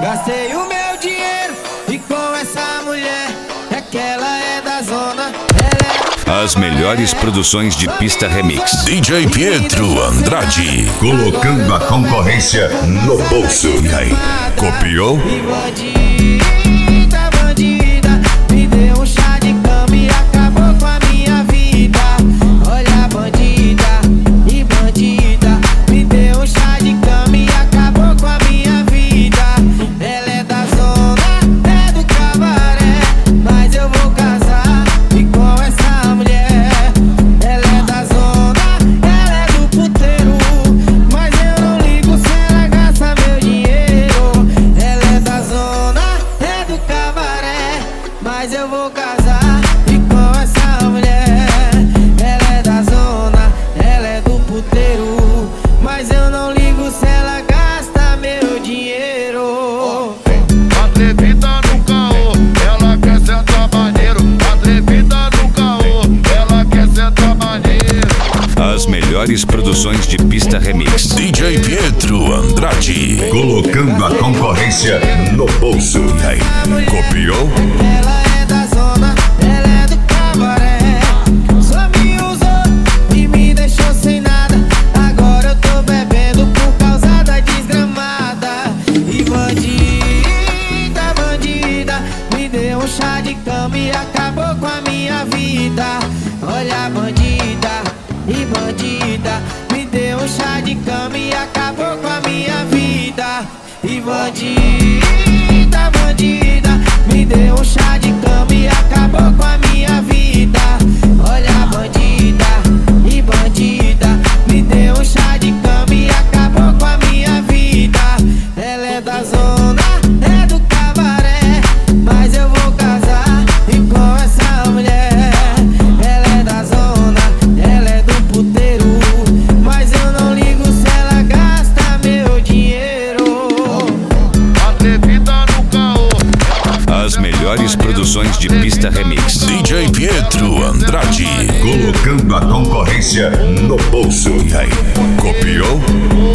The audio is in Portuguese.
Gastei o meu dinheiro e com essa mulher é que ela é da zona. As melhores produções de pista remix. DJ Pietro Andrade, colocando a concorrência no bolso. E aí, copiou? Bandida, bandida, me deu um chá de cama e acabou com a minha vida. Olha, bandida e bandida, me deu um chá de cama e acabou com a minha vida. Ela é da zona, é do cabaré, mas eu vou casar e com essa mulher. Ela é da zona, ela é do puteiro, mas eu não ligo se ela gasta meu dinheiro. Ela é da zona, é do cabaré, mas eu vou casar e com essa mulher. Ela é da zona, ela é do puteiro, mas eu não ligo se ela gasta meu dinheiro. Atrevida no caô, ela quer sentar maneiro. Atrevida no caô, ela quer sentar maneiro. As melhores produções de pista remix. DJ Pietro Andrade, colocando a concorrência no bolso. E aí, copiou? Ela é da zona, ela é do cabaré, só me usou e me deixou sem nada. Agora eu tô bebendo por causa da desgramada. E bandida, bandida, me deu um chá de cama e acabou com a minha vida. Olha, bandida e bandida, me deu um chá de cama e acabou com a minha vida. E bandida, bandida, me deu um chá de cama e acabou com a minha vida. Olha, bandida e bandida, me deu um chá de cama e acabou com a minha vida. Ela é da zona, é do cabaré, mas eu vou casar e com essa mulher. Ela é da zona, ela é do puteiro, mas eu não ligo se ela gasta meu dinheiro. Atrevida no caô. As melhores produções de pista remix. DJ Pietro Andrade, colocando a concorrência no bolso. E aí, copiou?